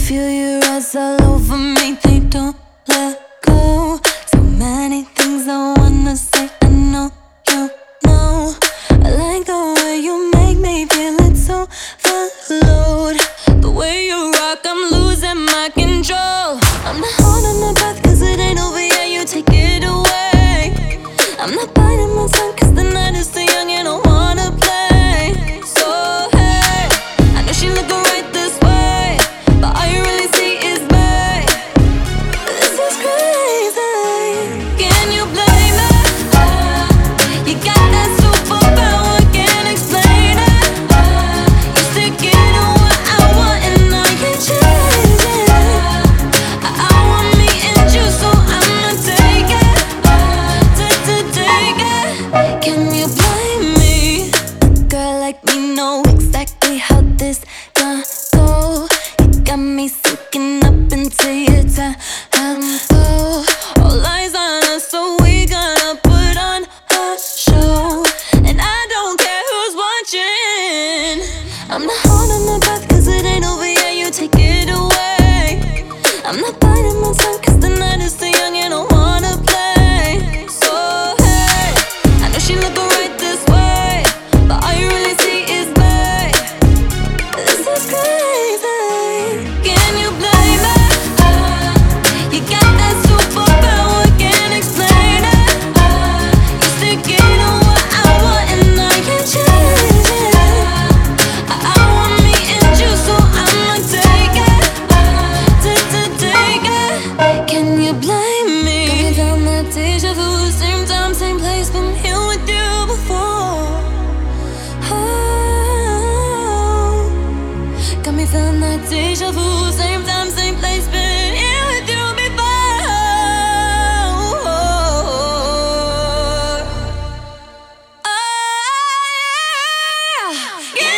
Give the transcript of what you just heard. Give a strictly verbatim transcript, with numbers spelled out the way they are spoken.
feel your eyes all over me, they don't let go. So many things I wanna say, I know you know. I like the way you make me feel it so overload. The way you rock, I'm losing my control. I'm not holding my breath cause it ain't over yet, you take it away. I'm not biting my tongue cause the night is too young and I wanna play. So hey, I know she looking right this way, but all you really see is me. This is crazy. Can you blame me? You got that superpower, can't explain it. You stick it to what I want and I can't change it. I, I want me and you, so I'ma take it, to, to take it. Can you blame me? A girl like me know exactly how this gonna go. You got me sinking up into your time. Oh, all eyes on us, so we gonna put on a show. And I don't care who's watching. I'm not holding my breath cause it ain't over yet, you take it away. I'm not biting my tongue cause the night is too young and I wanna play. So hey, I know she looking right this way, but all you really see is me. This is crazy. Can you blame me? You got that superpower, can't explain it. You stick it to what I want and I can't change it. I, I want me and you, so I'ma take it, to, to take it. Can you blame me? Got me down that deja vu, same time, same place, been here with you before. Oh, got me feeling that deja vu, same time, same place, been here with you before. Oh, yeah.